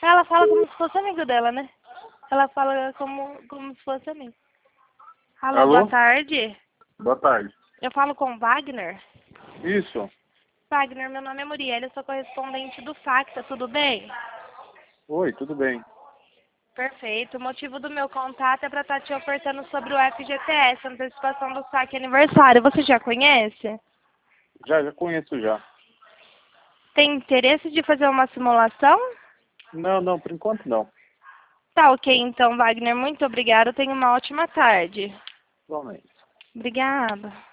Ela fala como se fosse amigo dela, né? Ela fala como se fosse amigo. Alô, Alô? boa tarde. Boa tarde. Eu falo com o Wagner. Isso. Wagner, meu nome é Muriel, eu sou correspondente do Facta, tudo bem? Oi, tudo bem? Perfeito. O motivo do meu contato é para estar te ofertando sobre o FGTS, antecipação do saque aniversário. Você já conhece? Já conheço já. Tem interesse de fazer uma simulação? Não, por enquanto não. Tá ok, então, Wagner. Muito obrigada. Tenha uma ótima tarde. Igualmente. Obrigada.